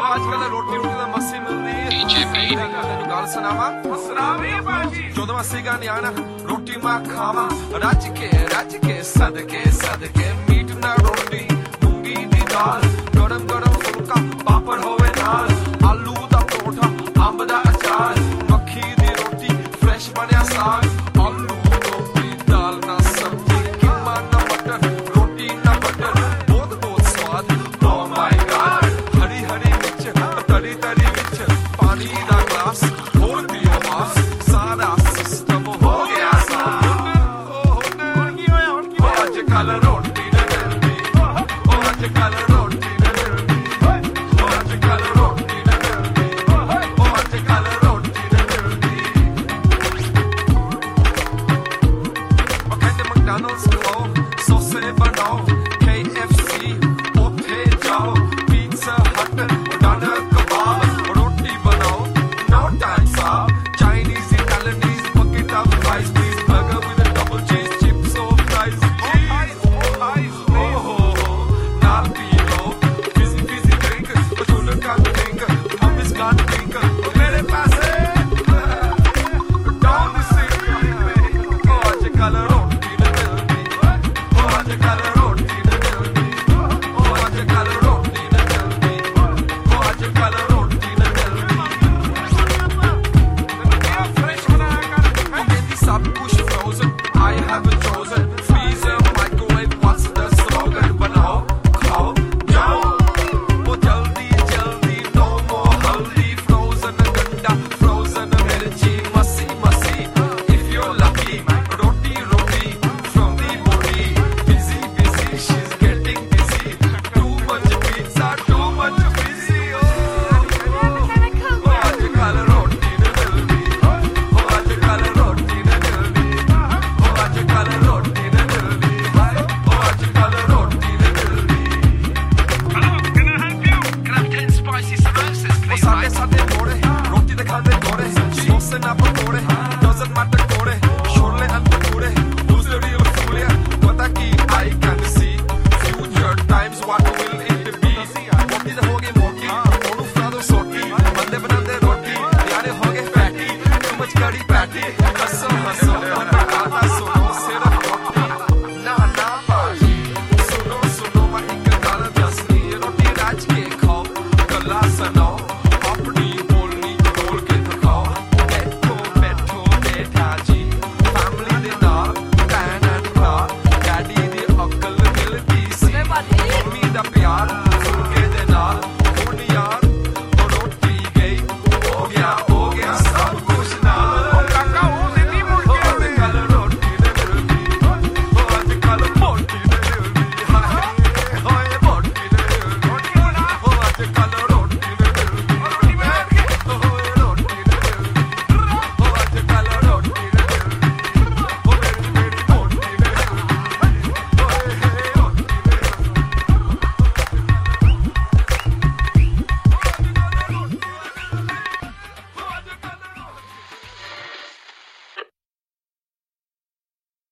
आजकल रोटी रोटी का मस्सी मिलती है गल सुनावा ਜਦੋਂ ਸੀਗਾ ਨਿਆਣਾ ਰੋਟੀ ਮੈਂ ਖਾਵਾਂ ਰੱਜ ਕੇ ਸਦਕੇ ਮੀਟ ਨਾ ਰੋਟੀ ਮੂੰਗੀ ਦੀ ਦਾਲ ਗਰਮ ਗਰਮ ਫੁਲਕਾ ਪਾਪੜ ਹੋਵੇ ਨਾਲ ਆਲੂ ਦਾ ਪਰੌਂਠਾ ਅੰਬ ਦਾ ਅਚਾਰ ਮੱਖੀ ਦੀ ਰੋਟੀ ਫਰੈਸ਼ ਬਣਿਆ ਸਾਗ ਆਲੂ ਰੋਟੀ ਦਾਲ ਨਾ ਸਬਜ਼ੀ ਕੀਮਾ ਨਾ ਮਟਰ ਰੋਟੀ ਨਾ ਬਟਰ ਬਹੁਤ ਸਵਾਦ ਓ ਮਾਈ ਗॉड ਹਰੀ ਹਰੀ ਵਿੱਚ ਤਰੀ ਵਿੱਚ ਪਾਣੀ ਦਾ ਗਲਾਸ ਹੋਰ ਪੀਓ ਬਾਸ ਸਾਰਾ ਸਿਸਟਮ ਹੋ ਗਿਆ ਅੱਜ ਕੱਲ ਰੋਟੀ ਨਾ ਮਿਲਦੀ ਅੱਜ ਕੱਲ ਰੋਟੀ ਨਾ ਮਿਲਦੀ ਅੱਜ ਕੱਲ ਰੋਟੀ ਨਾ ਮਿਲਦੀ ਅੱਜ ਕੱਲ ਰੋਟੀ ਨਾ ਮਿਲਦੀ ਉਹ ਕਹਿੰਦੇ ਮੈਕਡੋਨਲਡਸ ਖਾਓ ਸੌਸੇ ਬਣਾਓ KFC ਉੱਥੇ ਜਾਓ ਪੀਜ਼ਾ ਹਟ ਡਾਨਰ